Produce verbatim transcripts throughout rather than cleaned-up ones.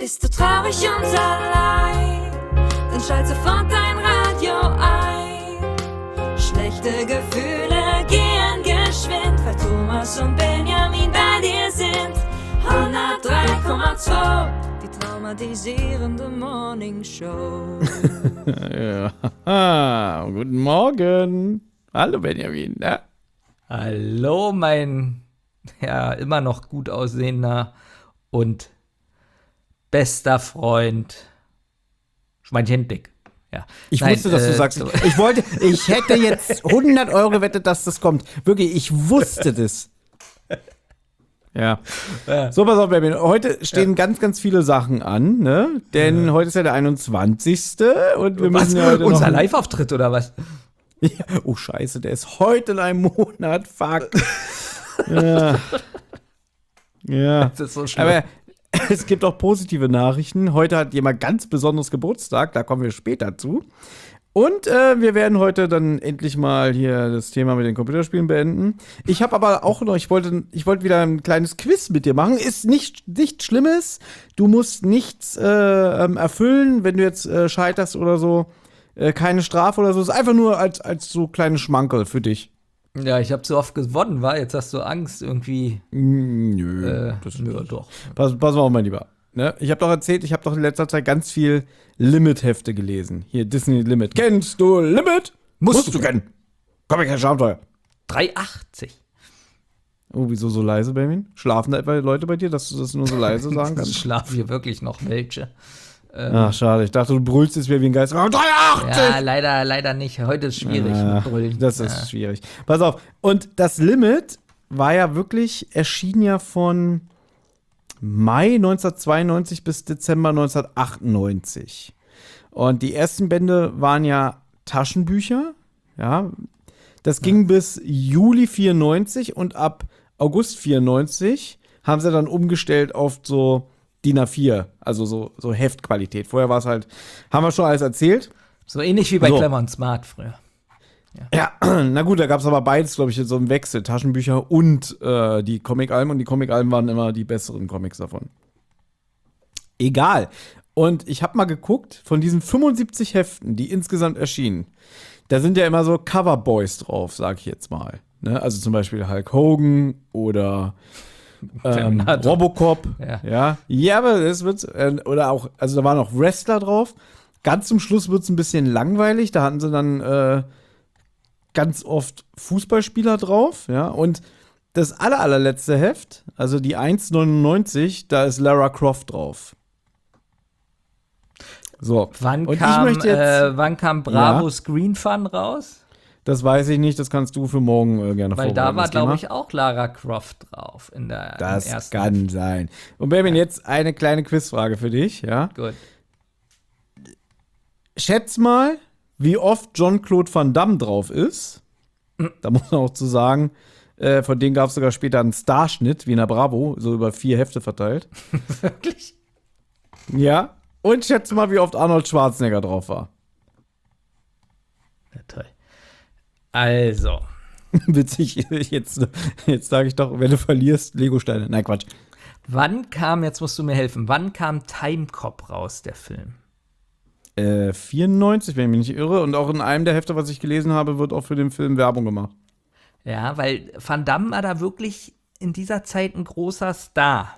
Bist du traurig und allein, dann schalt sofort dein Radio ein. Schlechte Gefühle gehen geschwind, weil Thomas und Benjamin bei dir sind. hundertdrei Komma zwei, die traumatisierende Morning Show. Ja. Guten Morgen. Hallo Benjamin. Ja. Hallo, mein ja immer noch gut aussehender und bester Freund Schweinchen dick. Ja. Ich Nein, wusste, dass äh, du sagst, ich wollte, ich hätte jetzt hundert Euro gewettet, dass das kommt. Wirklich, ich wusste das. Ja. Ja. So, pass auf, Benjamin. Heute stehen ja. ganz, ganz viele Sachen an, ne? Denn ja. heute ist ja der einundzwanzigste und wir was? müssen ja heute Unser noch Live-Auftritt oder was? Ja. Oh, scheiße, der ist heute in einem Monat. Fuck. Ja. Ja. Das ist so schlimm. Aber es gibt auch positive Nachrichten. Heute hat jemand ganz besonderes Geburtstag, da kommen wir später zu. Und äh, wir werden heute dann endlich mal hier das Thema mit den Computerspielen beenden. Ich habe aber auch noch, ich wollte, ich wollte wieder ein kleines Quiz mit dir machen. Ist nicht, nichts Schlimmes. Du musst nichts äh, ähm, erfüllen, wenn du jetzt äh, scheiterst oder so. Äh, keine Strafe oder so. Ist einfach nur als, als so kleine Schmankerl für dich. Ja, ich habe zu oft gewonnen, war. Jetzt hast du Angst irgendwie. Nö, äh, das nö doch. Pass, pass mal auf, mein Lieber. Ne? Ich habe doch erzählt, ich habe doch in letzter Zeit ganz viel Limit-Hefte gelesen. Hier, Disney Limit. Kennst du Limit? Musst, Musst du kennen. Komm, ich kein Abenteuer. drei achtzig. Oh, wieso so leise, Benjamin? Schlafen da etwa Leute bei dir, dass du das nur so leise sagen Ich kannst? schlafe hier wirklich noch welche. Ähm, Ach, schade. Ich dachte, du brüllst jetzt wieder wie ein Geist. Oh, drei achtzig! Ja, leider, leider nicht. Heute ist schwierig Ja, mit Brüllen. das ist Ja. schwierig. Pass auf. Und das Limit war ja wirklich, erschien ja von Mai neunzehnhundertzweiundneunzig bis Dezember neunzehnhundertachtundneunzig. Und die ersten Bände waren ja Taschenbücher. Ja. Das ging ja. bis Juli vierundneunzig und ab August vierundneunzig haben sie dann umgestellt auf so D I N A vier, also so, so Heftqualität. Vorher war es halt, haben wir schon alles erzählt. So ähnlich wie bei So. Clever und Smart früher. Ja, na gut, da gab es aber beides, glaube ich, so im Wechsel. Taschenbücher und äh, die Comic-Alben. Und die Comic-Alben waren immer die besseren Comics davon. Egal. Und ich habe mal geguckt, von diesen fünfundsiebzig Heften, die insgesamt erschienen, da sind ja immer so Coverboys drauf, sag ich jetzt mal. Ne? Also zum Beispiel Hulk Hogan oder ähm, Robocop. Ja. Ja. ja, aber es wird, äh, oder auch, also da waren auch Wrestler drauf. Ganz zum Schluss wird es ein bisschen langweilig. Da hatten sie dann äh, ganz oft Fußballspieler drauf, ja, und das aller, allerletzte Heft, also die eins neunundneunzig, da ist Lara Croft drauf. So. Wann, und kam, ich möchte jetzt, äh, wann kam Bravo ja, Screen Fun raus? Das weiß ich nicht, das kannst du für morgen äh, gerne Weil vorbereiten. da war, das Thema. glaube ich, auch Lara Croft drauf in der Das im ersten kann Heft. sein. Und Benjamin, jetzt eine kleine Quizfrage für dich, ja? Gut. Schätz mal, wie oft Jean-Claude Van Damme drauf ist. Da muss man auch zu sagen, äh, von denen gab es sogar später einen Starschnitt, wie in der Bravo, so über vier Hefte verteilt. Wirklich? Ja. Und schätz mal, wie oft Arnold Schwarzenegger drauf war. Ja, toll. Also. Witzig, jetzt, jetzt sage ich doch, wenn du verlierst, Legosteine. Nein, Quatsch. Wann kam, jetzt musst du mir helfen, wann kam Timecop raus, der Film? Äh, vierundneunzig, wenn ich mich nicht irre. Und auch in einem der Hefte, was ich gelesen habe, wird auch für den Film Werbung gemacht. Ja, weil Van Damme war da wirklich in dieser Zeit ein großer Star.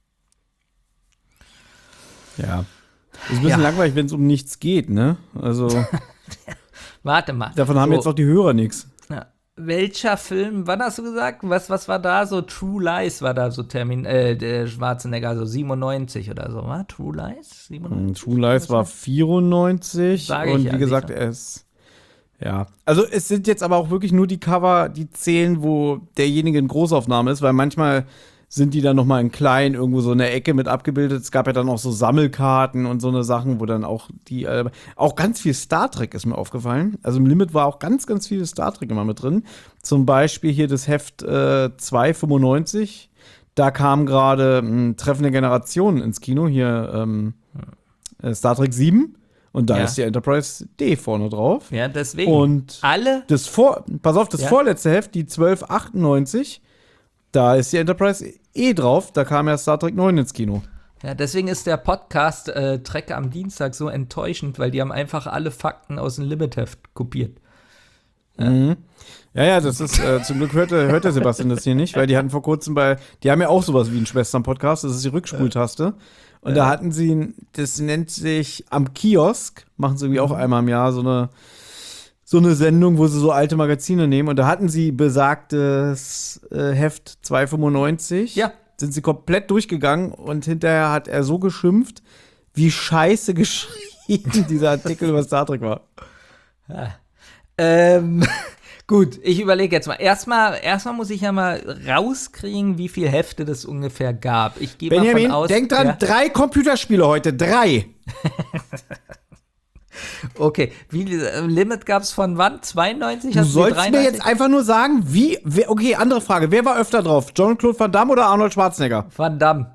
Ja. Ist ein bisschen Ja. langweilig, wenn es um nichts geht, ne? Also, Warte mal. davon haben So, jetzt auch die Hörer nichts. ja. Welcher Film, wann hast du gesagt? Was, was war da so? True Lies war da so Termin, äh, der Schwarzenegger, so siebenundneunzig oder so, wa? True Lies? siebenundneunzig? True Lies war vierundneunzig. Sag ich und ja, wie gesagt, sicher. es. Ja. Also, es sind jetzt aber auch wirklich nur die Cover, die zählen, wo derjenige in Großaufnahme ist, weil manchmal sind die dann noch mal in klein irgendwo so in der Ecke mit abgebildet. Es gab ja dann auch so Sammelkarten und so eine Sachen, wo dann auch die, äh, auch ganz viel Star Trek ist mir aufgefallen. Also im Limit war auch ganz, ganz viel Star Trek immer mit drin. Zum Beispiel hier das Heft äh, zwei fünfundneunzig. Da kam gerade ähm, Treffende Generationen ins Kino, hier ähm, äh, Star Trek sieben. Und da Ja. ist die Enterprise D vorne drauf. Ja, deswegen. Und alle? das vor, pass auf, das Ja. vorletzte Heft, die zwölf achtundneunzig, da ist die Enterprise E drauf, da kam ja Star Trek neun ins Kino. Ja, deswegen ist der Podcast äh, Trek am Dienstag so enttäuschend, weil die haben einfach alle Fakten aus dem Limitheft kopiert. Ja, mhm. ja, ja, das ist, äh, zum Glück hört, der- hört der Sebastian das hier nicht, weil die hatten vor kurzem bei, die haben ja auch sowas wie einen Schwestern-Podcast, das ist die Rückspultaste. Und da hatten sie, ein- das nennt sich am Kiosk, machen sie irgendwie auch einmal im Jahr so eine, so eine Sendung, wo sie so alte Magazine nehmen. Und da hatten sie besagtes äh, Heft zweihundertfünfundneunzig. Ja. Sind sie komplett durchgegangen und hinterher hat er so geschimpft, wie scheiße geschrieben dieser Artikel über Star Trek war. Ähm, gut, ich überlege jetzt mal. Erstmal, erstmal muss ich ja mal rauskriegen, wie viele Hefte das ungefähr gab. Ich gehe mal Benjamin, von aus. denk dran, ja, drei Computerspiele heute, drei. okay, wie äh, Limit gab es von wann? zweiundneunzig? Du Hast sollst mir dreiundneunzig? jetzt einfach nur sagen, wie, wer, okay, andere Frage, wer war öfter drauf? Jean-Claude Van Damme oder Arnold Schwarzenegger? Van Damme.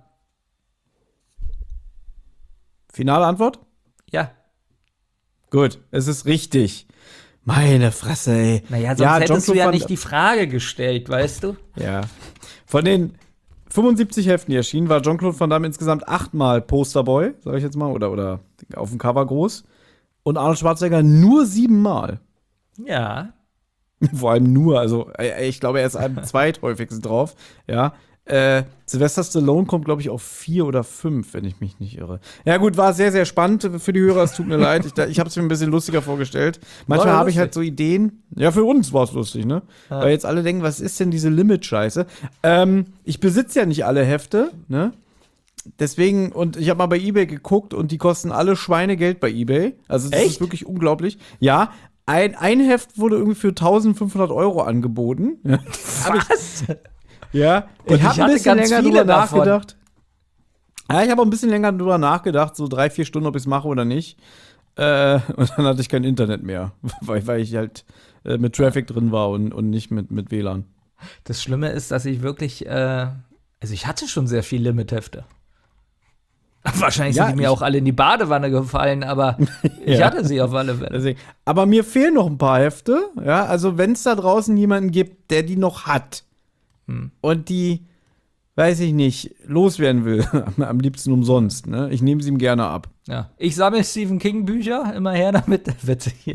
Finale Antwort? Ja. Gut, es ist richtig. Meine Fresse, ey. Naja, sonst ja, hättest du Jean-Claude ja Van- nicht die Frage gestellt, weißt du? Ja. Von den fünfundsiebzig Heften, die erschienen, war Jean-Claude Van Damme insgesamt achtmal Posterboy, sag ich jetzt mal, oder, oder auf dem Cover groß. Und Arnold Schwarzenegger nur siebenmal. Ja. Vor allem nur, also äh, ich glaube, er ist am zweithäufigsten drauf. Ja. Äh, Sylvester Stallone kommt, glaube ich, auf vier oder fünf, wenn ich mich nicht irre. Ja, gut, war sehr, sehr spannend für die Hörer. Es tut mir leid. Ich, ich habe es mir ein bisschen lustiger vorgestellt. Manchmal War habe ich lustig. halt so Ideen. Ja, für uns war es lustig, ne? Ja. Weil jetzt alle denken, was ist denn diese Limit-Scheiße? Ähm, ich besitze ja nicht alle Hefte, ne? Deswegen, und ich habe mal bei eBay geguckt und die kosten alle Schweinegeld bei eBay. Also das Echt? ist wirklich unglaublich. Ja, ein, ein Heft wurde irgendwie für eintausendfünfhundert Euro angeboten. Ja. Was? Ja, Und ich ich habe ein hatte bisschen ganz länger viele drüber davon. nachgedacht. Ja, ich habe auch ein bisschen länger drüber nachgedacht, so drei, vier Stunden, ob ich es mache oder nicht. Äh, und dann hatte ich kein Internet mehr, weil, weil ich halt äh, mit Traffic drin war und, und nicht mit, mit W L A N. Das Schlimme ist, dass ich wirklich, äh, also ich hatte schon sehr viele Limit-Hefte. Wahrscheinlich Ja, sind die mir ich- auch alle in die Badewanne gefallen, aber ich Ja. hatte sie auf alle Fälle. Deswegen. Aber mir fehlen noch ein paar Hefte. Ja, also wenn es da draußen jemanden gibt, der die noch hat und die, weiß ich nicht, loswerden will, am, am liebsten umsonst, ne? Ich nehme sie ihm gerne ab. Ja. Ich sammle Stephen King Bücher, immer her damit. Witzig hier.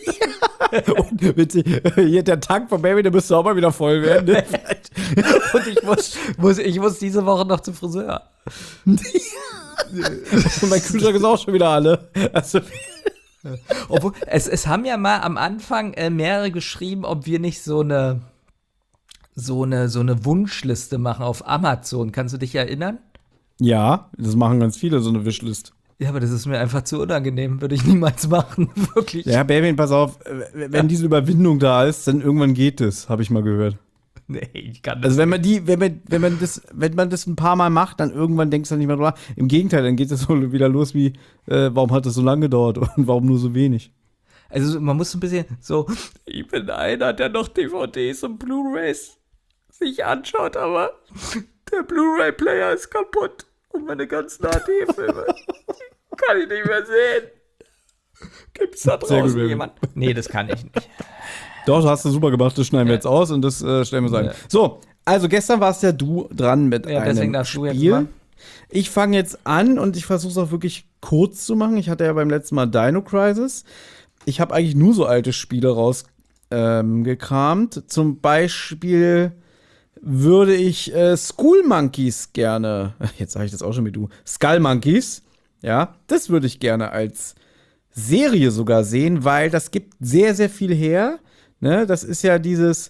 Und witzig, hier der Tank von Baby, der müsste auch mal wieder voll werden. Ne? Und ich muss, muss, ich muss diese Woche noch zum Friseur. Und mein Kühlschrank ist auch schon wieder alle. Also, Obwohl, es, es haben ja mal am Anfang äh, mehrere geschrieben, ob wir nicht so eine, so eine, so eine Wunschliste machen auf Amazon. Kannst du dich erinnern? ja, das machen ganz viele, so eine Wishlist. Ja, aber das ist mir einfach zu unangenehm. Würde ich niemals machen. Wirklich. Ja, Baby, pass auf, äh, wenn diese Überwindung da ist, dann irgendwann geht es, habe ich mal gehört. Nee, ich kann das Also wenn man die, wenn man, wenn man das, wenn man das ein paar Mal macht, dann irgendwann denkst du nicht mehr drüber. Im Gegenteil, dann geht es so wieder los wie, äh, warum hat das so lange gedauert und warum nur so wenig? Also man muss so ein bisschen so, ich bin einer, der noch D V Ds und Blu-Rays sich anschaut, aber der Blu-Ray-Player ist kaputt und meine ganzen H D-Filme kann ich nicht mehr sehen. Gibt's da Sehr gut, draußen Baby. jemand? Nee, das kann ich nicht. Doch, du hast das super gemacht, das schneiden wir jetzt aus und das äh, stellen wir so ein. Ja. So, also gestern warst ja du dran mit Ja, deswegen einem darfst du jetzt Spiel. mal. Ich fange jetzt an und ich versuche es auch wirklich kurz zu machen. Ich hatte ja beim letzten Mal Dino Crisis. Ich habe eigentlich nur so alte Spiele rausgekramt. Ähm, gekramt. Zum Beispiel würde ich äh, Skull Monkeys gerne, jetzt sage ich das auch schon wie du, Skull Monkeys, ja, das würde ich gerne als Serie sogar sehen, weil das gibt sehr, sehr viel her. Ne? Das ist ja dieses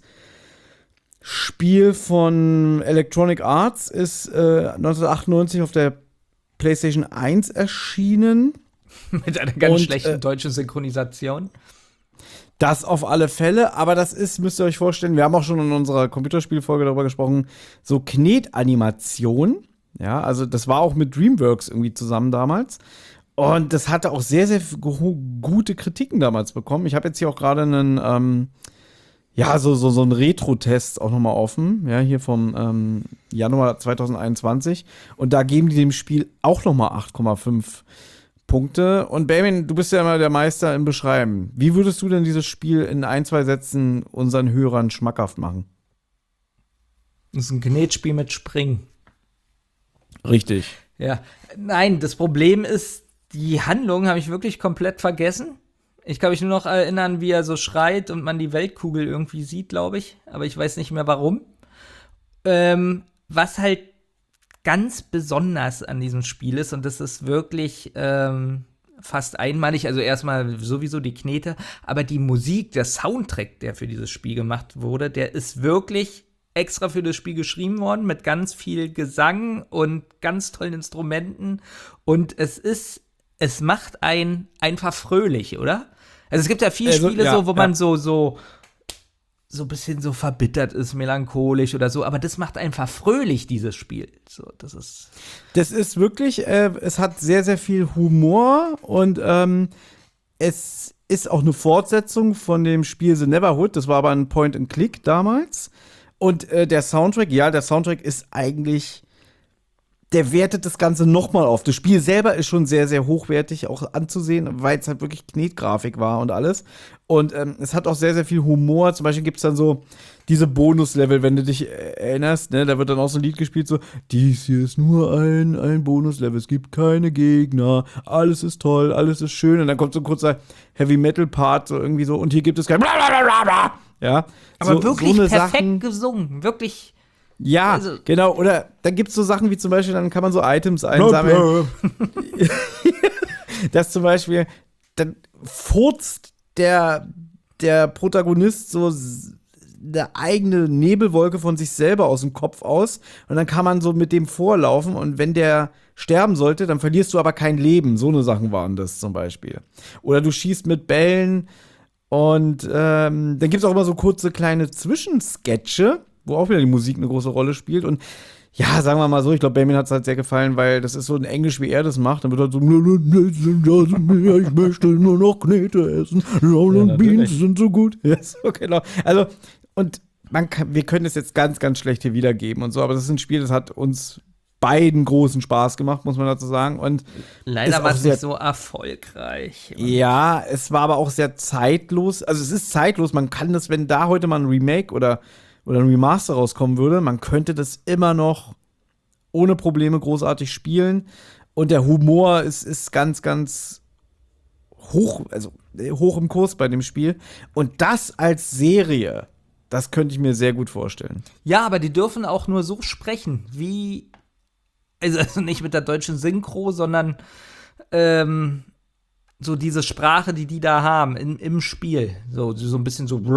Spiel von Electronic Arts, ist äh, neunzehnhundertachtundneunzig auf der PlayStation eins erschienen. Mit einer ganz Und, schlechten äh, deutschen Synchronisation. Das auf alle Fälle, aber das ist, müsst ihr euch vorstellen, wir haben auch schon in unserer Computerspielfolge darüber gesprochen, so Knetanimation. Ja, also das war auch mit DreamWorks irgendwie zusammen damals. Und das hatte auch sehr, sehr gu- gute Kritiken damals bekommen. Ich habe jetzt hier auch gerade einen, ähm, ja, so, so, so einen Retro-Test auch nochmal offen, ja, hier vom ähm, Januar zweitausendeinundzwanzig. Und da geben die dem Spiel auch nochmal acht Komma fünf Punkte. Und Benjamin, du bist ja immer der Meister im Beschreiben. Wie würdest du denn dieses Spiel in ein, zwei Sätzen unseren Hörern schmackhaft machen? Das ist ein Knetspiel mit Springen. Richtig. Ja, nein, das Problem ist, die Handlung habe ich wirklich komplett vergessen. Ich kann mich nur noch erinnern, wie er so schreit und man die Weltkugel irgendwie sieht, glaube ich. Aber ich weiß nicht mehr, warum. Ähm, was halt ganz besonders an diesem Spiel ist, und das ist wirklich ähm, fast einmalig, also erstmal sowieso die Knete, aber die Musik, der Soundtrack, der für dieses Spiel gemacht wurde, der ist wirklich extra für das Spiel geschrieben worden, mit ganz viel Gesang und ganz tollen Instrumenten. Und es ist, es macht einen einfach fröhlich, oder? Also es gibt ja viele Also, Spiele ja, so, wo ja. man so, so, so ein bisschen so verbittert ist, melancholisch oder so, aber das macht einfach fröhlich, dieses Spiel. So, das ist. Das ist wirklich, äh, es hat sehr, sehr viel Humor und ähm, es ist auch eine Fortsetzung von dem Spiel The Neverhood. Das war aber ein Point-and-Click damals. Und äh, der Soundtrack, ja, der Soundtrack ist eigentlich, der wertet das Ganze nochmal auf. Das Spiel selber ist schon sehr, sehr hochwertig auch anzusehen, weil es halt wirklich Knetgrafik war und alles. Und ähm, es hat auch sehr, sehr viel Humor. Zum Beispiel gibt es dann so diese Bonuslevel, wenn du dich erinnerst, ne, da wird dann auch so ein Lied gespielt, so, dies hier ist nur ein, ein Bonuslevel, es gibt keine Gegner, alles ist toll, alles ist schön. Und dann kommt so ein kurzer Heavy-Metal-Part, so irgendwie so, und hier gibt es kein Blablabla. Ja, Aber so, wirklich so eine perfekt Sachen, gesungen, wirklich. ja, Also- genau. Oder dann gibt es so Sachen wie zum Beispiel, dann kann man so Items einsammeln. Dass zum Beispiel, dann furzt der, der Protagonist so s- eine eigene Nebelwolke von sich selber aus dem Kopf aus. Und dann kann man so mit dem vorlaufen. Und wenn der sterben sollte, dann verlierst du aber kein Leben. So eine Sachen waren das zum Beispiel. Oder du schießt mit Bällen. Und ähm, dann gibt es auch immer so kurze kleine Zwischensketche, wo auch wieder die Musik eine große Rolle spielt. Und ja, sagen wir mal so, ich glaube, Benjamin hat es halt sehr gefallen, weil das ist so in Englisch, wie er das macht. Dann wird halt so, ich möchte nur noch Knete essen. Ja, Beans sind so gut. Ja, so genau. Also, und man kann, wir können es jetzt ganz, ganz schlecht hier wiedergeben und so, aber das ist ein Spiel, das hat uns beiden großen Spaß gemacht, muss man dazu sagen. Und Leider ist war auch es sehr- nicht so erfolgreich. Ja, es war aber auch sehr zeitlos. Also es ist zeitlos. Man kann das, wenn da heute mal ein Remake oder, oder ein Remaster rauskommen würde, man könnte das immer noch ohne Probleme großartig spielen. Und der Humor ist, ist ganz, ganz hoch, also äh, hoch im Kurs bei dem Spiel. Und das als Serie, das könnte ich mir sehr gut vorstellen. Ja, aber die dürfen auch nur so sprechen, wie. Also, also nicht mit der deutschen Synchro, sondern ähm, so diese Sprache, die die da haben in, im Spiel. So, so ein bisschen so.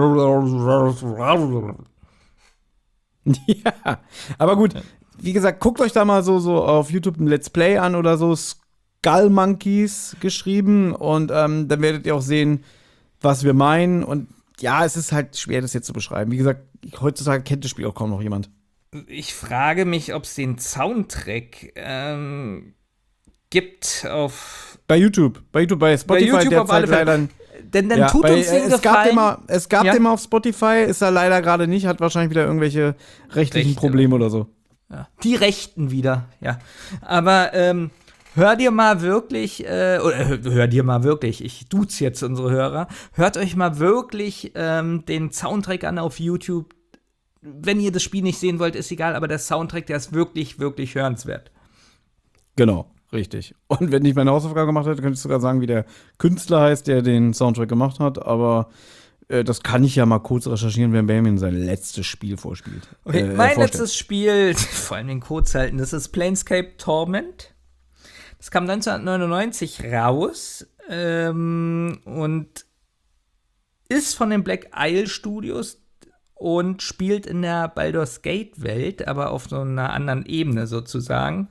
Ja, aber gut, wie gesagt, guckt euch da mal so, so auf YouTube ein Let's Play an oder so, Skull Monkeys geschrieben und ähm, dann werdet ihr auch sehen, was wir meinen. Und ja, es ist halt schwer, das jetzt zu beschreiben. Wie gesagt, heutzutage kennt das Spiel auch kaum noch jemand. Ich frage mich, ob es den Soundtrack ähm, gibt auf. Bei YouTube, bei YouTube, bei Spotify YouTube auf alle derzeit Fälle. leider. Denn dann Ja, tut bei, uns äh, den es gab den Gefallen. mal, es gab Ja? den mal auf Spotify, ist er leider gerade nicht, hat wahrscheinlich wieder irgendwelche rechtlichen Rechte. Probleme oder so. Ja, die Rechten wieder, ja. Aber ähm, hör dir mal wirklich, äh, oder hör, hör dir mal wirklich, ich duze jetzt unsere Hörer, hört euch mal wirklich ähm, den Soundtrack an auf YouTube. Wenn ihr das Spiel nicht sehen wollt, ist egal, aber der Soundtrack, der ist wirklich, wirklich hörenswert. Genau, richtig. Und wenn ich meine Hausaufgabe gemacht hätte, könnte ich sogar sagen, wie der Künstler heißt, der den Soundtrack gemacht hat. Aber äh, das kann ich ja mal kurz recherchieren, wenn Benjamin sein letztes Spiel vorspielt. Okay, Äh, mein vorstellt. letztes Spiel, vor allem den kurz halten, das ist Planescape Torment. Das kam neunzehnhundertneunundneunzig raus ähm, und ist von den Black Isle Studios und spielt in der Baldur's Gate Welt, aber auf so einer anderen Ebene sozusagen.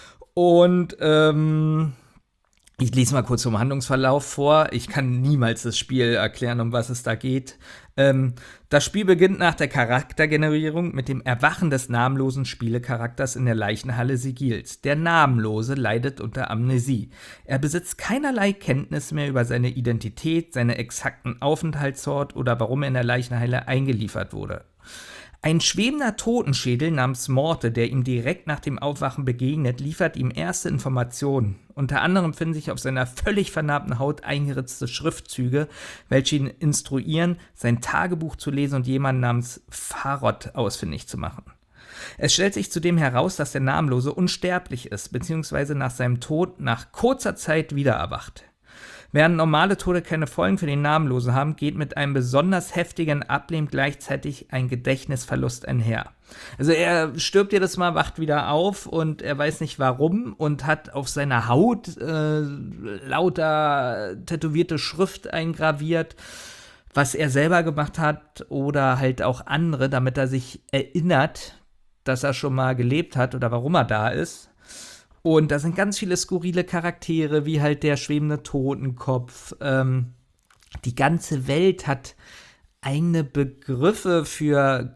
Und ähm, ich lese mal kurz vom Handlungsverlauf vor. Ich kann niemals das Spiel erklären, um was es da geht. Ähm, das Spiel beginnt nach der Charaktergenerierung mit dem Erwachen des namenlosen Spielecharakters in der Leichenhalle Sigils. Der Namenlose leidet unter Amnesie. Er besitzt keinerlei Kenntnis mehr über seine Identität, seine exakten Aufenthaltsort oder warum er in der Leichenhalle eingeliefert wurde. Ein schwebender Totenschädel namens Morte, der ihm direkt nach dem Aufwachen begegnet, liefert ihm erste Informationen. Unter anderem finden sich auf seiner völlig vernarbten Haut eingeritzte Schriftzüge, welche ihn instruieren, sein Tagebuch zu lesen und jemanden namens Farod ausfindig zu machen. Es stellt sich zudem heraus, dass der Namenlose unsterblich ist, beziehungsweise nach seinem Tod nach kurzer Zeit wieder erwacht. Während normale Tode keine Folgen für den Namenlosen haben, geht mit einem besonders heftigen Ableben gleichzeitig ein Gedächtnisverlust einher. Also er stirbt jedes Mal, wacht wieder auf und er weiß nicht warum und hat auf seiner Haut äh, lauter tätowierte Schrift eingraviert, was er selber gemacht hat oder halt auch andere, damit er sich erinnert, dass er schon mal gelebt hat oder warum er da ist. Und da sind ganz viele skurrile Charaktere, wie halt der schwebende Totenkopf. Ähm, die ganze Welt hat eigene Begriffe für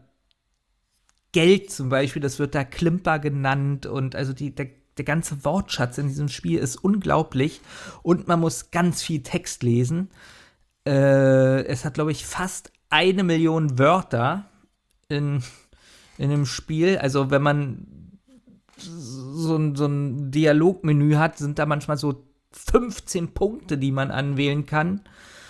Geld zum Beispiel. Das wird da Klimper genannt. Und also die, der, der ganze Wortschatz in diesem Spiel ist unglaublich. Und man muss ganz viel Text lesen. Äh, es hat, glaube ich, fast eine Million Wörter in, in dem Spiel. Also wenn man so ein, so ein Dialogmenü hat, sind da manchmal so fünfzehn Punkte, die man anwählen kann.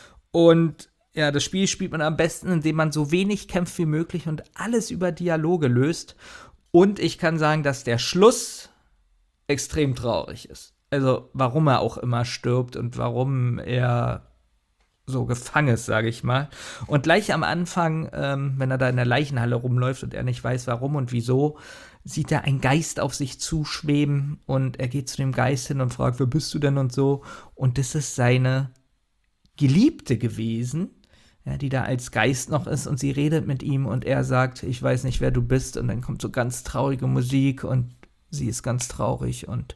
Und ja, das Spiel spielt man am besten, indem man so wenig kämpft wie möglich und alles über Dialoge löst. Und ich kann sagen, dass der Schluss extrem traurig ist. Also, warum er auch immer stirbt und warum er so gefangen ist, sage ich mal. Und gleich am Anfang, ähm, wenn er da in der Leichenhalle rumläuft und er nicht weiß, warum und wieso, sieht er einen Geist auf sich zuschweben und er geht zu dem Geist hin und fragt, wer bist du denn und so. Und das ist seine Geliebte gewesen, ja, die da als Geist noch ist und sie redet mit ihm und er sagt, ich weiß nicht, wer du bist. Und dann kommt so ganz traurige Musik und sie ist ganz traurig. Und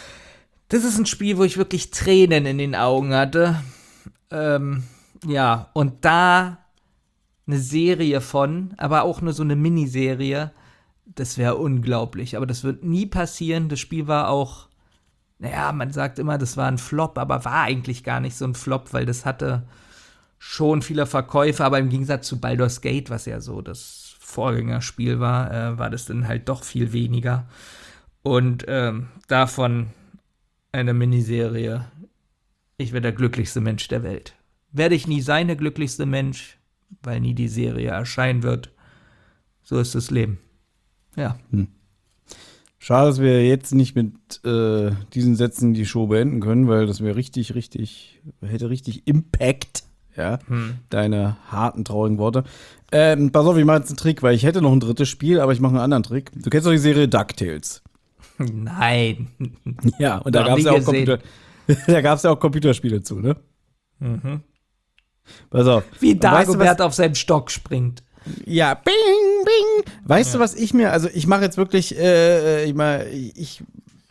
das ist ein Spiel, wo ich wirklich Tränen in den Augen hatte. Ähm, ja, und da eine Serie von, aber auch nur so eine Miniserie, das wäre unglaublich. Aber das wird nie passieren. Das Spiel war auch, naja, man sagt immer, das war ein Flop, aber war eigentlich gar nicht so ein Flop, weil das hatte schon viele Verkäufe, aber im Gegensatz zu Baldur's Gate, was ja so das Vorgängerspiel war, äh, war das dann halt doch viel weniger. Und ähm, davon eine Miniserie. Ich wäre der glücklichste Mensch der Welt. Werde ich nie sein, der glücklichste Mensch, weil nie die Serie erscheinen wird. So ist das Leben. Ja. Hm. Schade, dass wir jetzt nicht mit äh, diesen Sätzen die Show beenden können, weil das wäre richtig, richtig, hätte richtig Impact, ja, hm. deine harten, traurigen Worte. Ähm, pass auf, ich mache jetzt einen Trick, weil ich hätte noch ein drittes Spiel, aber ich mache einen anderen Trick. Du kennst doch die Serie DuckTales. Nein. Ja, und da gab es ja auch Computer, da gab's ja auch Computerspiele zu, ne? Mhm. Pass auf. Wie Dagobert weißt du, auf seinem Stock springt. Ja, bing, bing. Weißt ja. du, was ich mir, also ich mache jetzt wirklich, äh, ich, mal, ich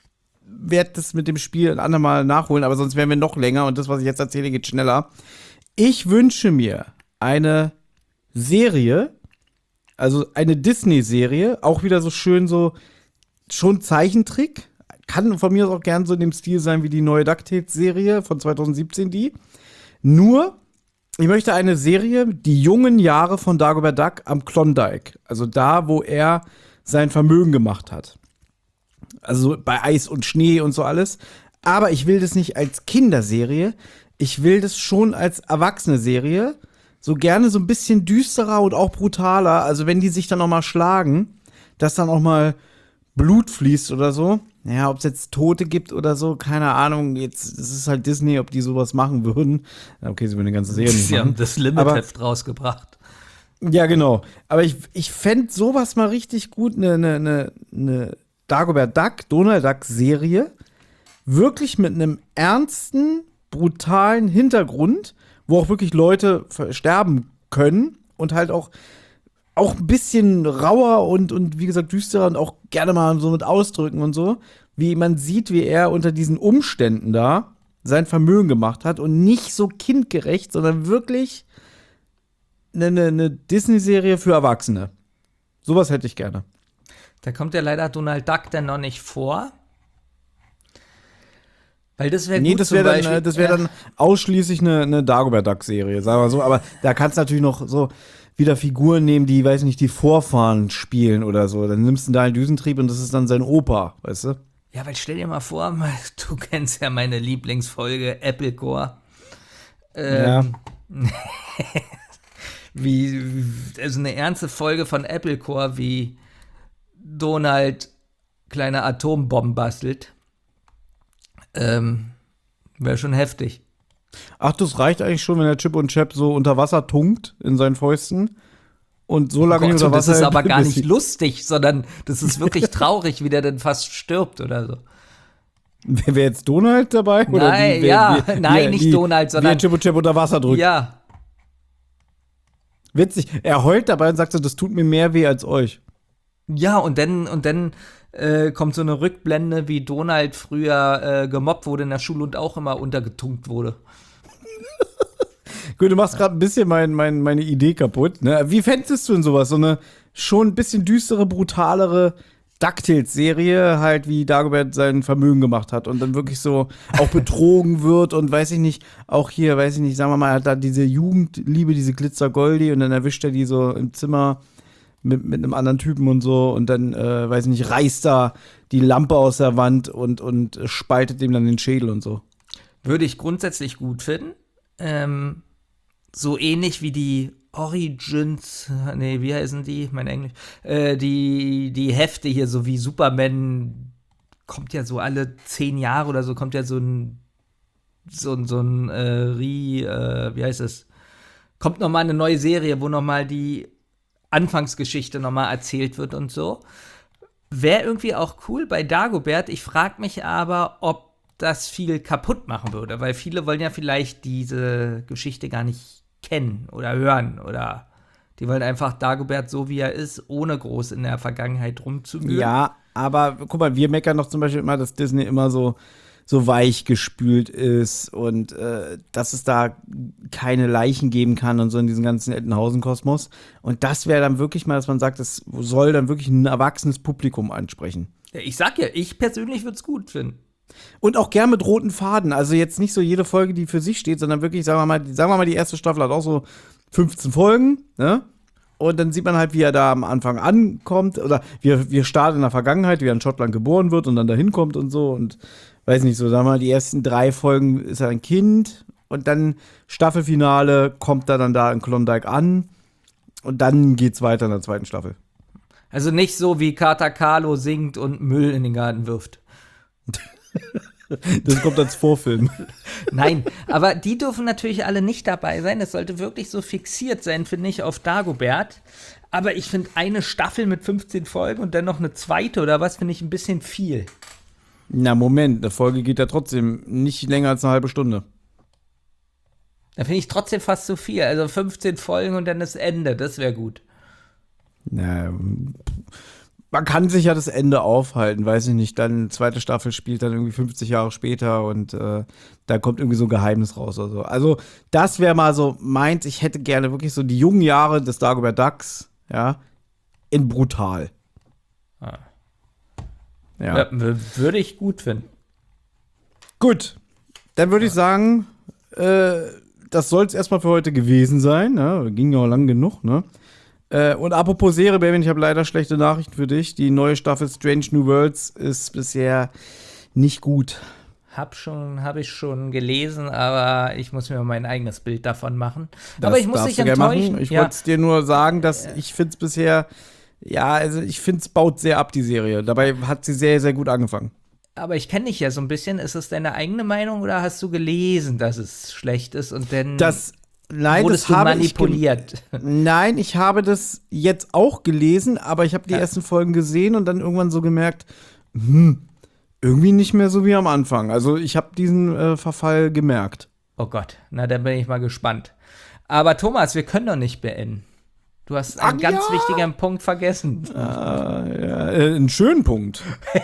werde das mit dem Spiel ein andermal nachholen, aber sonst wären wir noch länger und das, was ich jetzt erzähle, geht schneller. Ich wünsche mir eine Serie, also eine Disney-Serie, auch wieder so schön so, schon Zeichentrick, kann von mir aus auch gern so in dem Stil sein wie die neue DuckTales-Serie von zwanzig siebzehn, die. Nur, ich möchte eine Serie, die jungen Jahre von Dagobert Duck am Klondike. Also da, wo er sein Vermögen gemacht hat. Also bei Eis und Schnee und so alles. Aber ich will das nicht als Kinderserie. Ich will das schon als erwachsene Serie. So gerne so ein bisschen düsterer und auch brutaler. Also wenn die sich dann noch mal schlagen, dass dann auch mal Blut fließt oder so. Ja, ob es jetzt Tote gibt oder so, keine Ahnung. Jetzt, es ist halt Disney, ob die sowas machen würden. Okay, sie würden eine ganze Serie nicht Sie machen. haben das Limit-Heft rausgebracht. Ja, genau. Aber ich, ich fände sowas mal richtig gut, eine, eine, eine, eine Dagobert Duck, Donald Duck-Serie. Wirklich mit einem ernsten, brutalen Hintergrund, wo auch wirklich Leute sterben können und halt auch auch ein bisschen rauer und, und wie gesagt düsterer und auch gerne mal so mit Ausdrücken und so, wie man sieht, wie er unter diesen Umständen da sein Vermögen gemacht hat und nicht so kindgerecht, sondern wirklich eine, eine Disney-Serie für Erwachsene. Sowas hätte ich gerne. Da kommt ja leider Donald Duck dann noch nicht vor. Weil das wäre nee, gut das wäre zum dann, das wär ja. dann ausschließlich eine, eine Dagobert Duck-Serie, sagen wir so. Aber da kannst du natürlich noch so wieder Figuren nehmen, die, weiß nicht, die Vorfahren spielen oder so. Dann nimmst du da einen Düsentrieb und das ist dann sein Opa, weißt du? Ja, weil stell dir mal vor, du kennst ja meine Lieblingsfolge Applecore. Ähm, ja. wie, also eine ernste Folge von Applecore, wie Donald kleine Atombomben bastelt. Ähm, wäre schon heftig. Ach, das reicht eigentlich schon, wenn der Chip und Chap so unter Wasser tunkt in seinen Fäusten. Und so lange Oh nicht Gott, unter das Wasser ist hält, aber gar bis nicht sie- lustig, sondern das ist wirklich traurig, wie der dann fast stirbt oder so. Wer wäre jetzt Donald dabei? Oder Nein, wie, wer, ja, wie, nein, wie, nicht wie, Donald, Wie sondern- er Chip und Chap unter Wasser drückt. Ja, Witzig. Er heult dabei und sagt so, das tut mir mehr weh als euch. ja, und dann, und dann äh, kommt so eine Rückblende, wie Donald früher äh, gemobbt wurde in der Schule und auch immer untergetunkt wurde. Gut, du machst gerade ein bisschen mein, mein, meine Idee kaputt. Ne? Wie fändest du denn sowas? So eine schon ein bisschen düstere, brutalere DuckTales-Serie, halt wie Dagobert sein Vermögen gemacht hat und dann wirklich so auch betrogen wird und weiß ich nicht, auch hier, weiß ich nicht, sagen wir mal, er hat da diese Jugendliebe, diese Glitzer-Goldi und dann erwischt er die so im Zimmer mit, mit einem anderen Typen und so und dann, äh, weiß ich nicht, reißt da die Lampe aus der Wand und, und spaltet ihm dann den Schädel und so. Würde ich grundsätzlich gut finden. Ähm, so ähnlich wie die Origins, nee, wie heißen die? Mein Englisch. Äh, die, die Hefte hier, so wie Superman, kommt ja so alle zehn Jahre oder so, kommt ja so ein, so ein, so ein, äh, Re, äh, wie heißt es? Kommt noch mal eine neue Serie, wo noch mal die Anfangsgeschichte noch mal erzählt wird und so. Wäre irgendwie auch cool bei Dagobert. Ich frage mich aber, ob das viel kaputt machen würde, weil viele wollen ja vielleicht diese Geschichte gar nicht kennen oder hören oder die wollen einfach Dagobert so, wie er ist, ohne groß in der Vergangenheit rumzugehen. Ja, aber guck mal, wir meckern doch zum Beispiel immer, dass Disney immer so, so weich gespült ist und äh, dass es da keine Leichen geben kann und so in diesem ganzen Entenhausen-Kosmos. Und das wäre dann wirklich mal, dass man sagt, das soll dann wirklich ein erwachsenes Publikum ansprechen. Ja, ich sag ja, ich persönlich würde es gut finden. Und auch gern mit roten Faden. Also jetzt nicht so jede Folge, die für sich steht, sondern wirklich, sagen wir mal, die, sagen wir mal, die erste Staffel hat auch so fünfzehn Folgen, ne? Und dann sieht man halt, wie er da am Anfang ankommt. Oder wir, wir starten in der Vergangenheit, wie er in Schottland geboren wird und dann dahin kommt und so. Und weiß nicht, so sagen wir mal, die ersten drei Folgen ist er ein Kind. Und dann Staffelfinale kommt er dann da in Klondike an. Und dann geht's weiter in der zweiten Staffel. Also nicht so, wie Kata Kahlo singt und Müll in den Garten wirft. Das kommt als Vorfilm. Nein, aber die dürfen natürlich alle nicht dabei sein. Es sollte wirklich so fixiert sein, finde ich, auf Dagobert. Aber ich finde eine Staffel mit fünfzehn Folgen und dann noch eine zweite oder was, finde ich ein bisschen viel. Na, Moment, eine Folge geht ja trotzdem nicht länger als eine halbe Stunde. Da finde ich trotzdem fast zu viel. Also fünfzehn Folgen und dann das Ende, das wäre gut. Na, man kann sich ja das Ende aufhalten, weiß ich nicht. Dann zweite Staffel spielt dann irgendwie fünfzig Jahre später und äh, da kommt irgendwie so ein Geheimnis raus oder so. Also das wäre mal so meins. Ich hätte gerne wirklich so die jungen Jahre des Dagobert Ducks, ja, in brutal. Ah. Ja. Ja, w- würde ich gut finden. Gut, dann würde ich sagen, äh, das soll es erstmal für heute gewesen sein. Ne? Ging ja auch lang genug, ne? Äh, und apropos Serie, Baby, ich habe leider schlechte Nachrichten für dich. Die neue Staffel Strange New Worlds ist bisher nicht gut. Hab schon, habe ich schon gelesen, aber ich muss mir mein eigenes Bild davon machen. Das aber ich muss darfst dich du gerne enttäuschen. machen. Ich Ja, wollte es dir nur sagen, dass ich finde es bisher, ja, also ich finde es baut sehr ab, die Serie. Dabei hat sie sehr, sehr gut angefangen. aber ich kenne dich ja so ein bisschen. Ist es deine eigene Meinung oder hast du gelesen, dass es schlecht ist und dann Das, nein, wurdest das du habe manipuliert? Ich ge- nein, ich habe das jetzt auch gelesen, aber ich habe die Ja. ersten Folgen gesehen und dann irgendwann so gemerkt, hm, irgendwie nicht mehr so wie am Anfang. Also ich habe diesen äh, Verfall gemerkt. Oh Gott, na dann bin ich mal gespannt. Aber Thomas, wir können doch nicht beenden. Du hast einen Ach ganz ja. wichtigen Punkt vergessen. Äh, ja, äh, einen schönen Punkt.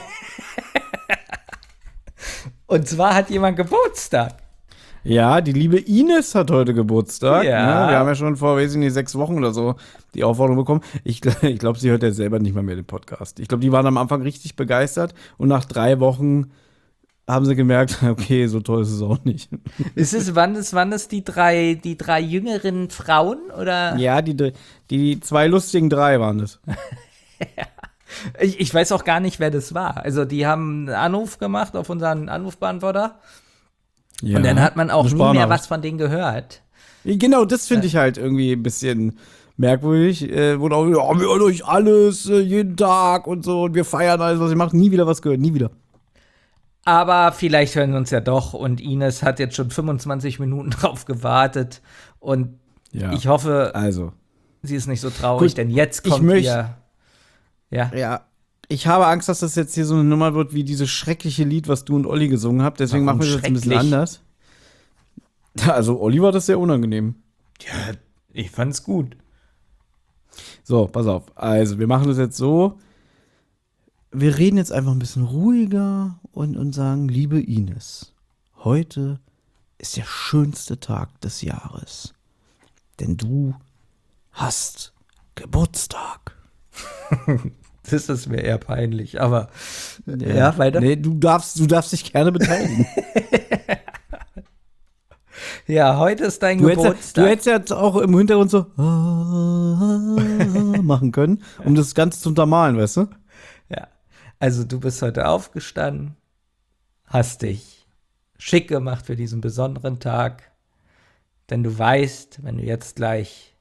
Und zwar hat jemand Geburtstag. Ja, die liebe Ines hat heute Geburtstag. Ja. Ne? Wir haben ja schon vor, weiß ich nicht, sechs Wochen oder so die Aufforderung bekommen. Ich, gl- ich glaube, sie hört ja selber nicht mal mehr den Podcast. Ich glaube, die waren am Anfang richtig begeistert und nach drei Wochen haben sie gemerkt, okay, so toll ist es auch nicht. Ist es, wann ist, wann ist die drei, die drei jüngeren Frauen oder? Ja, die, die, die zwei lustigen drei waren es. Ich, ich weiß auch gar nicht, wer das war. Also die haben einen Anruf gemacht auf unseren Anrufbeantworter Ja. und dann hat man auch Eine nie mehr Sprachnachricht. was von denen gehört. Genau, das finde ich halt irgendwie ein bisschen merkwürdig. Äh, wurde auch, ja, wir hören euch alles, äh, jeden Tag und so. Und wir feiern alles, was ihr macht. Nie wieder was gehört, nie wieder. Aber vielleicht hören wir uns ja doch. Und Ines hat jetzt schon fünfundzwanzig Minuten drauf gewartet. Und Ja. ich hoffe, Also. sie ist nicht so traurig, Gut, denn jetzt ich kommt möcht- ihr. Ja. Ja, ich habe Angst, dass das jetzt hier so eine Nummer wird wie dieses schreckliche Lied, was du und Olli gesungen habt. Deswegen Warum machen wir das jetzt ein bisschen schrecklich? anders. Also, Olli war das sehr unangenehm. Ja, ich fand's gut. So, pass auf. Also, wir machen das jetzt so. Wir reden jetzt einfach ein bisschen ruhiger und, und sagen, liebe Ines, heute ist der schönste Tag des Jahres. Denn du hast Geburtstag. Das ist mir eher peinlich, aber ja, weiter. Nee, du darfst, du darfst dich gerne beteiligen. Ja, heute ist dein Du hättest, ja, Geburtstag. du hättest ja jetzt auch im Hintergrund so machen können, um das Ganze zu untermalen, weißt du? Ja, also du bist heute aufgestanden, hast dich schick gemacht für diesen besonderen Tag, denn du weißt, wenn du jetzt gleich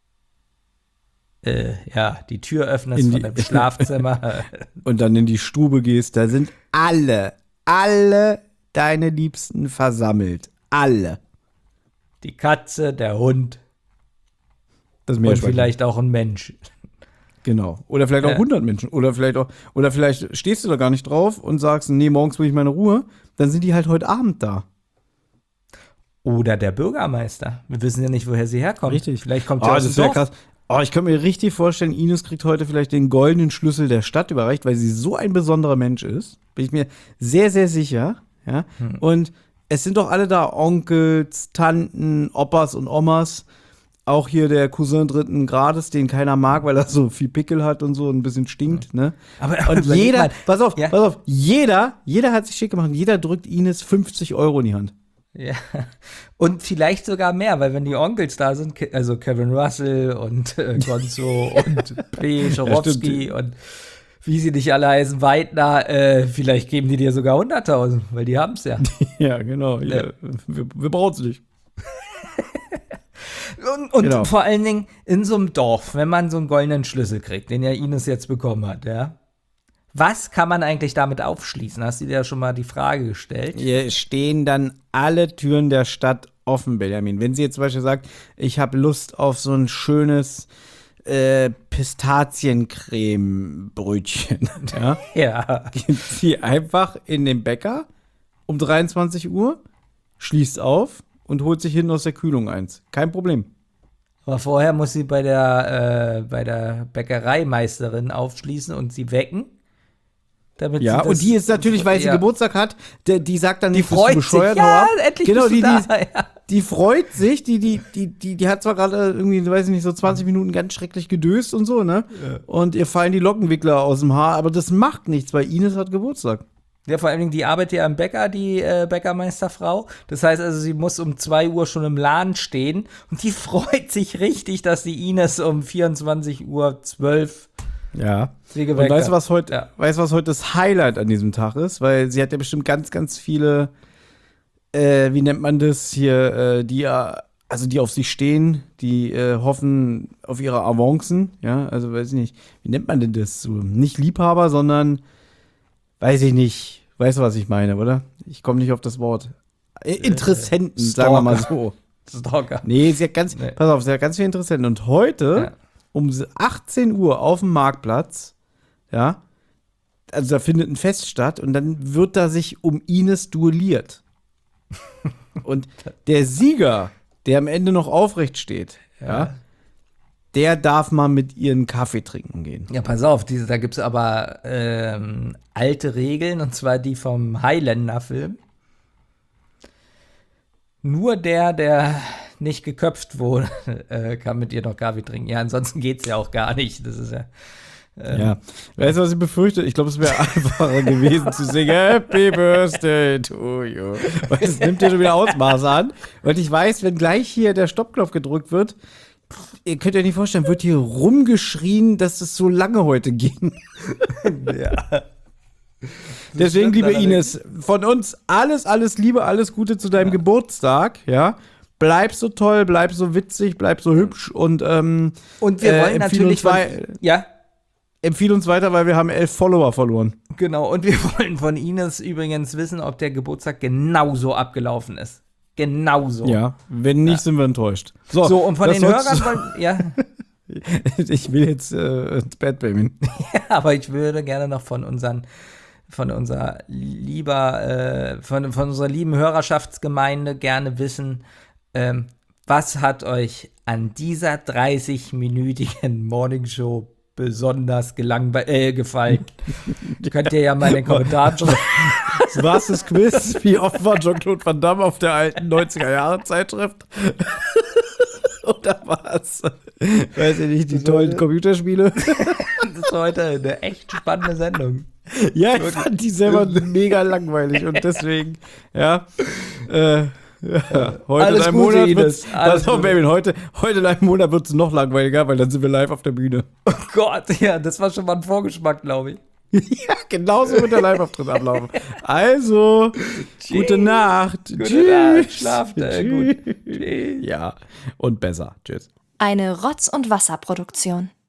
äh, ja, die Tür öffnest In von die- deinem Schlafzimmer, Und dann in die Stube gehst, da sind alle, alle deine Liebsten versammelt. Alle. die Katze, der Hund Das und Meerschweinchen. vielleicht auch ein Mensch. Genau. Oder vielleicht auch Ja. hundert Menschen. Oder vielleicht auch, oder vielleicht stehst du da gar nicht drauf und sagst, nee, morgens will ich meine Ruhe. Dann sind die halt heute Abend da. Oder der Bürgermeister. Wir wissen ja nicht, woher sie herkommt. Richtig. Vielleicht kommt Oh, sie aus das dem ist ja Dorf. krass. Oh, ich könnte mir richtig vorstellen, Ines kriegt heute vielleicht den goldenen Schlüssel der Stadt überreicht, weil sie so ein besonderer Mensch ist. Bin ich mir sehr, sehr sicher. Ja? Hm. Und es sind doch alle da, Onkels, Tanten, Opas und Omas. Auch hier der Cousin dritten Grades, den keiner mag, weil er so viel Pickel hat und so und ein bisschen stinkt. Ne? Aber Und überleg jeder, mal, pass auf, ja. pass auf, jeder, jeder hat sich schick gemacht. Jeder drückt Ines fünfzig Euro in die Hand. Ja, und vielleicht sogar mehr, weil wenn die Onkels da sind, Ke- also Kevin Russell und äh, Gonzo und P. Schorowski und wie sie nicht alle heißen, Weidner, äh, vielleicht geben die dir sogar hunderttausend, weil die haben es ja. Ja, genau. Ja, wir wir brauchen es nicht. Und, und Genau. vor allen Dingen in so einem Dorf, wenn man so einen goldenen Schlüssel kriegt, den ja Ines jetzt bekommen hat, ja. Was kann man eigentlich damit aufschließen? Hast du dir ja schon mal die Frage gestellt? Hier stehen dann alle Türen der Stadt offen, Benjamin. Wenn sie jetzt zum Beispiel sagt, ich habe Lust auf so ein schönes äh, Pistaziencreme-Brötchen, ja, Ja. geht sie einfach in den Bäcker um dreiundzwanzig Uhr, schließt auf und holt sich hinten aus der Kühlung eins. Kein Problem. Aber vorher muss sie bei der, äh, bei der Bäckereimeisterin aufschließen und sie wecken. Damit Ja, sie das, und die ist natürlich, weil sie ja. Geburtstag hat, der, die sagt dann Die nicht, bist du freut sich. bescheuert, hau Ja, ab. endlich genau, bist du die, da. die, Ja. die freut sich, die, die, die, die, die hat zwar gerade irgendwie, weiß ich nicht, so zwanzig Minuten ganz schrecklich gedöst und so, ne? Und ihr fallen die Lockenwickler aus dem Haar, aber das macht nichts, weil Ines hat Geburtstag. Ja, vor allen Dingen, die arbeitet ja im Bäcker, die äh, Bäckermeisterfrau. Das heißt also, sie muss um zwei Uhr schon im Laden stehen und die freut sich richtig, dass die Ines um vierundzwanzig Uhr zwölf Ja. sie Und geweckt weißt du, hat. was heute, Ja. weißt du, was heute das Highlight an diesem Tag ist? Weil sie hat ja bestimmt ganz, ganz viele, äh, wie nennt man das hier, äh, die ja, also die auf sie stehen, die äh, hoffen auf ihre Avancen, ja, also weiß ich nicht, wie nennt man denn das? So, nicht Liebhaber, sondern, weiß ich nicht, weißt du, was ich meine, oder? Ich komme nicht auf das Wort. Äh, Interessenten, sagen wir mal so. Stalker. Nee, sie hat ganz, Nee. pass auf, sie hat ganz viele Interessenten. Und heute Ja. um achtzehn Uhr auf dem Marktplatz, ja, also da findet ein Fest statt und dann wird da sich um Ines duelliert. Und der Sieger, der am Ende noch aufrecht steht, ja, Ja. der darf mal mit ihr einen Kaffee trinken gehen. Ja, pass auf, diese, da gibt es aber ähm, alte Regeln, und zwar die vom Highlander-Film. Nur der, der nicht geköpft wurde, äh, kann mit ihr noch Kaffee trinken. Ja, ansonsten geht's ja auch gar nicht. Das ist ja. Ja. Weißt du, was ich befürchte? Ich glaube, es wäre einfacher gewesen zu singen Happy Birthday to you. Weil es nimmt ja schon wieder Ausmaße an. Und ich weiß, wenn gleich hier der Stoppknopf gedrückt wird, ihr könnt euch nicht vorstellen, wird hier rumgeschrien, dass es so lange heute ging. Ja. Deswegen, stimmt liebe allerdings. Ines, von uns alles, alles Liebe, alles Gute zu deinem Geburtstag, ja. bleib so toll, bleib so witzig, bleib so hübsch und ähm, Und wir äh, wollen empfiehl natürlich uns von, wei- ja, empfiehl uns weiter, weil wir haben elf Follower verloren. genau. Und wir wollen von Ines übrigens wissen, ob der Geburtstag genauso abgelaufen ist. Genauso. Ja, wenn nicht, sind wir enttäuscht. So, So, und von das den soll's- Hörern wollen, ja, Ich will jetzt äh, ins Bett, Baby. aber ich würde gerne noch von unseren, von unserer lieber, äh, von, von unserer lieben Hörerschaftsgemeinde gerne wissen, ähm, was hat euch an dieser dreißig-minütigen Morningshow besonders gelangwe- äh, gefallen? Könnt ihr ja mal in den Kommentaren schreiben. Was ist Quiz? Wie oft war Jean-Claude Van Damme auf der alten neunziger-Jahre-Zeitschrift? Oder was? Weiß ich nicht, die tollen Computerspiele? Das ist heute eine echt spannende Sendung. Ja, ich fand die selber mega langweilig und deswegen, ja, äh, ja, heute Alles in einem Gute, Monat Ines. wird's, Alles pass auf, Gute. Baby, heute, heute in einem Monat wird's noch langweiliger, weil dann sind wir live auf der Bühne. Oh Gott, ja, das war schon mal ein Vorgeschmack, glaube ich. Ja, genauso wird der Live-Auftritt ablaufen. Also, gute Nacht. Gute Tschüss. Nacht, schlaft äh, gut. Ja, und besser. Tschüss. Eine Rotz- und Wasserproduktion.